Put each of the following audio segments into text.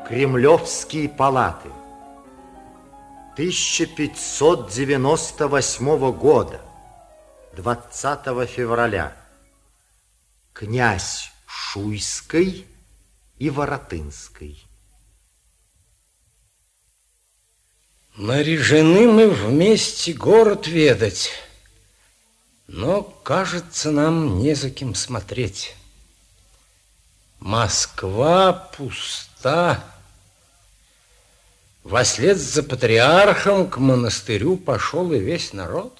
Кремлевские палаты. 1598 года, 20 февраля. Князь Шуйской и Воротынской. Наряжены мы вместе город ведать, но, кажется, нам не за кем смотреть. Москва пуста. Вослед за патриархом к монастырю пошел и весь народ.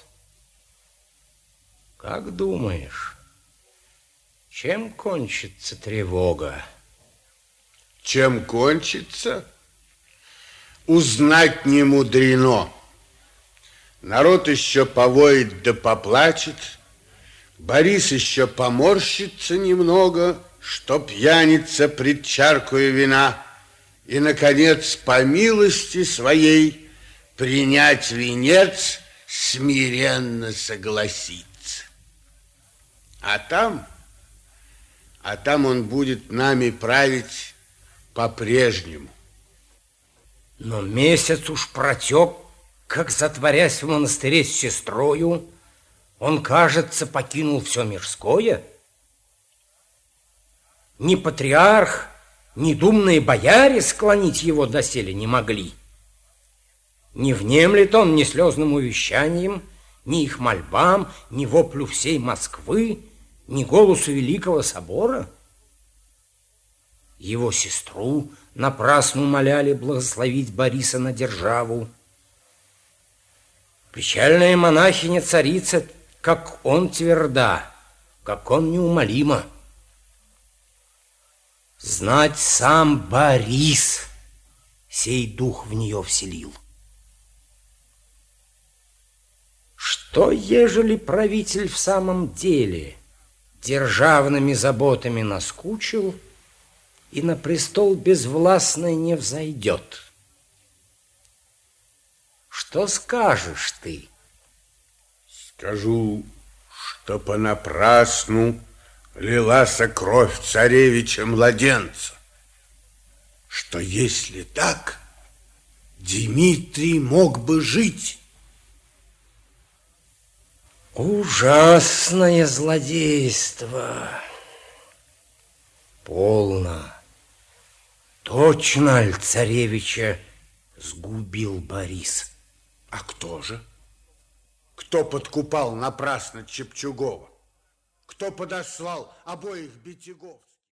Как думаешь, чем кончится тревога? Чем кончится? Узнать не мудрено. Народ еще повоет да поплачет, Борис еще поморщится немного, что пьяница пред чаркою вина, и, наконец, по милости своей принять венец смиренно согласится. А там он будет нами править по-прежнему. Но месяц уж протек, как, затворясь в монастыре с сестрою, он, кажется, покинул все мирское. Ни патриарх, ни думные бояре склонить его доселе не могли. Не внемлет он ни слезным увещанием, ни их мольбам, ни воплю всей Москвы, ни голосу Великого собора. Его сестру напрасно умоляли благословить Бориса на державу. Печальная монахиня-царица, как он тверда, как он неумолима. Знать сам Борис сей дух в нее вселил. Что, ежели правитель в самом деле державными заботами наскучил и на престол безвластный не взойдет? Что скажешь ты? Скажу, что понапрасну лилась кровь царевича-младенца, что если так, Дмитрий мог бы жить. Ужасное злодейство. Полно. Точно ль царевича сгубил Борис? А кто же? Кто подкупал напрасно Чепчугова? Кто подослал обоих битягов?